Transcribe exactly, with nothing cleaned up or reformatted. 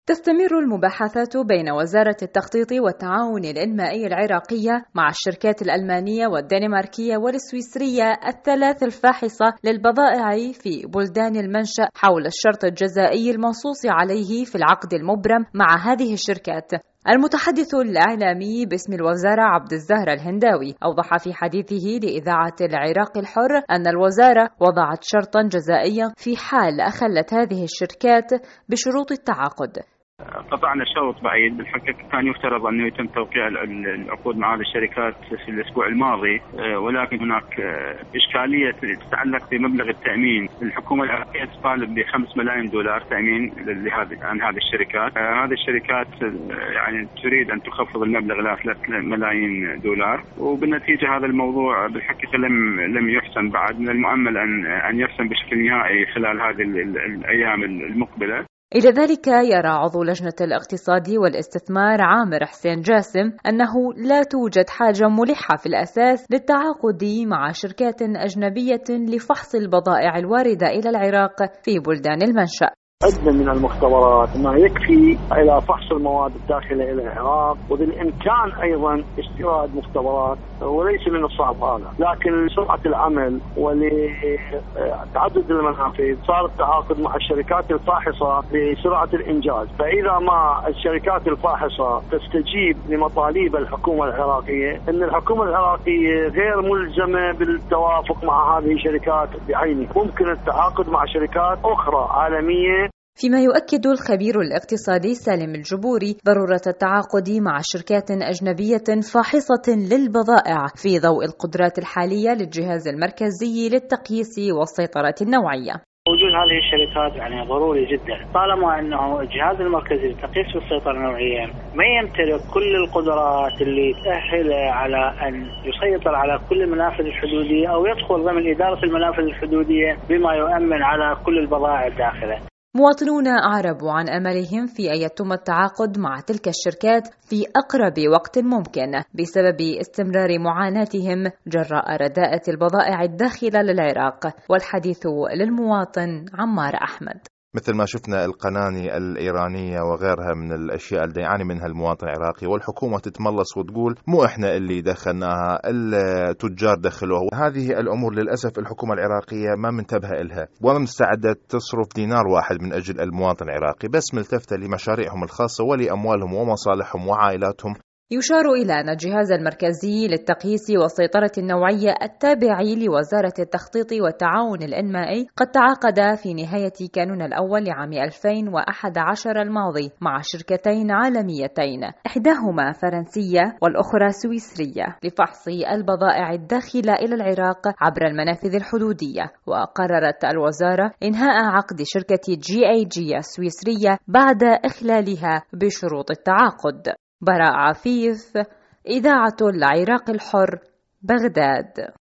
تستمر المباحثات بين وزارة التخطيط والتعاون الإنمائي العراقية مع الشركات الألمانية والدنماركية والسويسرية الثلاث الفاحصة للبضائع في بلدان المنشأ حول الشرط الجزائي المنصوص عليه في العقد المبرم مع هذه الشركات. المتحدث الإعلامي باسم الوزارة عبد الزهر الهنداوي أوضح في حديثه لإذاعة العراق الحر أن الوزارة وضعت شرطا جزائيا في حال أخلت هذه الشركات بشروط التعاقد. قطعنا شوط بعيد، بالحقيقة كان يفترض أنه يتم توقيع العقود مع هذه الشركات في الأسبوع الماضي، ولكن هناك إشكالية تتعلق بمبلغ التأمين. الحكومة العراقية تطالب بخمس ملايين دولار تأمين عن هذه الشركات. هذه الشركات يعني تريد أن تخفض المبلغ إلى ثلاث ملايين دولار، وبالنتيجة هذا الموضوع بالحقيقة لم لم يحسن بعد. من المؤمل أن أن يحسن بشكل نهائي خلال هذه الأيام المقبلة. إلى ذلك يرى عضو لجنة الاقتصاد والاستثمار عامر حسين جاسم أنه لا توجد حاجة ملحة في الأساس للتعاقد مع شركات أجنبية لفحص البضائع الواردة إلى العراق في بلدان المنشأ. عدة من المختبرات ما يكفي إلى فحص المواد الداخلة إلى العراق، وبالإمكان أيضا استيراد مختبرات، وليس من الصعب هذا، لكن لسرعة العمل ولتعدد المنافذ صار التعاقد مع الشركات الفاحصة لسرعة الإنجاز. فإذا ما الشركات الفاحصة تستجيب لمطالب الحكومة العراقية، أن الحكومة العراقية غير ملزمة بالتوافق مع هذه الشركات بعينها، ممكن التعاقد مع شركات أخرى عالمية. فيما يؤكد الخبير الاقتصادي سالم الجبوري ضرورة التعاقد مع شركات أجنبية فاحصة للبضائع في ضوء القدرات الحالية للجهاز المركزي للتقييس والسيطرة النوعية. وجود هذه الشركات يعني ضروري جدا، طالما أنه الجهاز المركزي للتقييس والسيطرة النوعية ما يمتلك كل القدرات اللي تأهل على أن يسيطر على كل المنافذ الحدودية أو يدخل ضمن إدارة المنافذ الحدودية بما يؤمن على كل البضائع الداخلة. مواطنون أعربوا عن أملهم في أن يتم التعاقد مع تلك الشركات في أقرب وقت ممكن بسبب استمرار معاناتهم جراء رداءة البضائع الداخلة للعراق. والحديث للمواطن عمار أحمد. مثل ما شفنا القناني الإيرانية وغيرها من الأشياء اللي يعاني منها المواطن العراقي، والحكومة تتملص وتقول مو إحنا اللي دخلناها، التجار دخلوها. هذه الأمور للأسف الحكومة العراقية ما منتبهة إلها، ولا مستعدة تصرف دينار واحد من أجل المواطن العراقي، بس ملتفتة لمشاريعهم الخاصة ولأموالهم ومصالحهم وعائلاتهم. يشار إلى أن الجهاز المركزي للتقييس والسيطرة النوعية التابع لوزارة التخطيط والتعاون الإنمائي قد تعاقد في نهاية كانون الأول لعام ألفين وأحد عشر الماضي مع شركتين عالميتين، إحداهما فرنسية والأخرى سويسرية، لفحص البضائع الداخلة إلى العراق عبر المنافذ الحدودية. وقررت الوزارة إنهاء عقد شركة جي أي جي السويسرية بعد إخلالها بشروط التعاقد. براء عفيف، إذاعة العراق الحر، بغداد.